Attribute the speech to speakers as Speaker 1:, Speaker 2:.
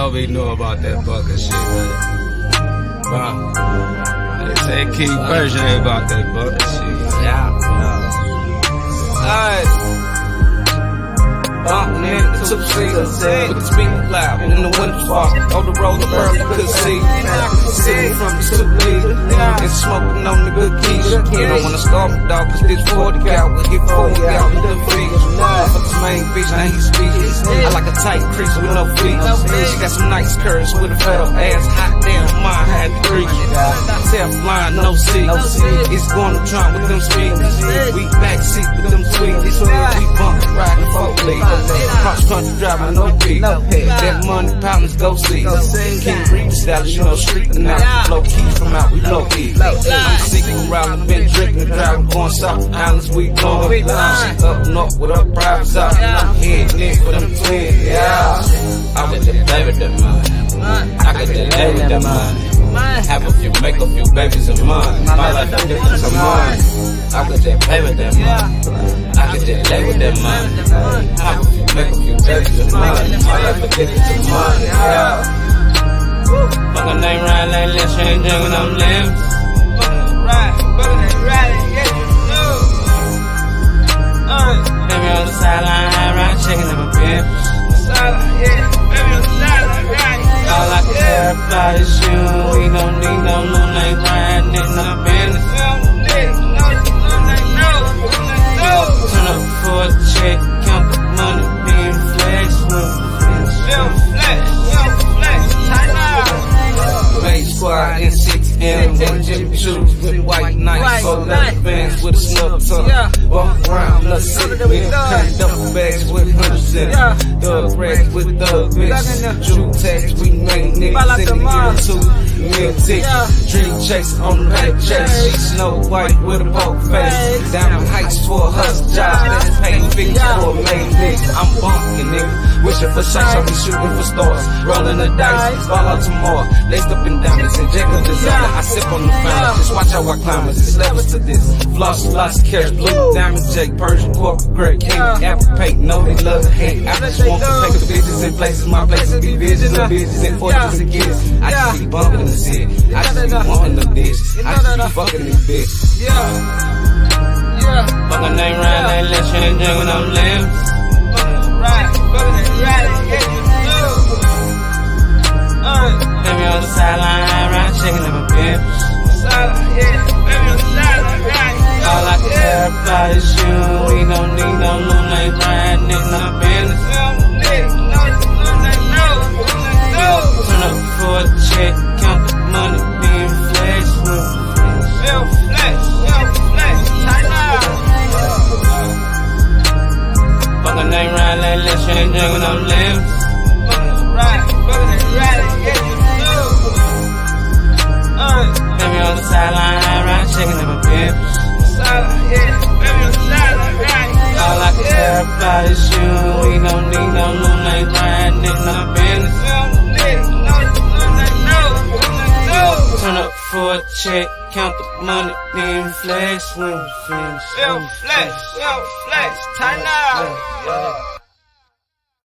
Speaker 1: already know about that bucket shit, man. They say King Version ain't about that bucket shit. Yeah. Alright. Bumping in the two-seaters with the speaker loud in the windows far. On the road, the bird you could see. Sitting from the 2-liter and smoking on the good keys. You don't wanna start me, dog, cause this 40 cal will get 40 out in the feet. Fuck the main bitch, now he speaks. I like a tight crease with no feet. She got some nice curves with a fat up ass. Hot damn, mine had the creek. Teflon, no seat. It's going to Trump with them speakers. We backseat with them tweakers. We bump riding 4-lead. Cross country driving, no beat. That money pounders go see. King Reed style, you know, street and out. Low key from out, we low key. I'm sick around, been drinking, driving, going south. Islands, we going. She up north with her privates out. I'm heading in for them twins, yeah. I was just play with that money. I could just lay with that money. Have a few, make a few babies of mine. My life is different from mine. I could just play with that money. I could just lay with that money. Have a few, make a few babies of mine. My life is different from mine. Yeah. Fuck a name right like this, she ain't drinking, I'm living. Baby on the sideline, high right, checking in my pimp. All I can care about is you. We don't need no moonlight riding in our business. Turn up for a check, count the money, being flex. Main squad in 6M, one gym shoes with white nights, so leather bands with a snub tongue. Walk around, let's sit with duffel bags with hundreds in it. Thug rags with thug bitches. True tags, we make niggas in the year 2 meal tickets. Dream chase on the back chase. She Snow White with a poker face. Diamond heights for a hustle job. That's paying figures for a main nigga. I'm bunking, nigga. Wishing for shots, I'll be shooting for stars. Rolling the dice, fall out tomorrow. Laced up in diamonds and Jacob designer. I sip on the fountain. Just watch how I climb as it's levels to this. Floss, lots of cash, blue, diamond, Jake, Persian, corporate, great, king, apple, paint, know they love to hate. I just want to take the bitches in places, my places be visions, the bitches in fortunes and kids. I just be bumping in the city. I just be wanting the bitches. I just be fucking these bitches. Fuck a name right like this, she ain't drinking, I'm living. Baby on the sideline, high right, checking in my pimp. All I can care about is you. We don't need no moonlight riding in our business. Turn up for a check, count the money, being flex. Fuck a name right like this, she ain't drinking, I'm living. Baby on the sideline, high right, checking in my pimp. All I can care about is you. We don't need no moonlight riding in our business. Turn up for a check, count the money, then flex when we finish.
Speaker 2: Flex, tighten up.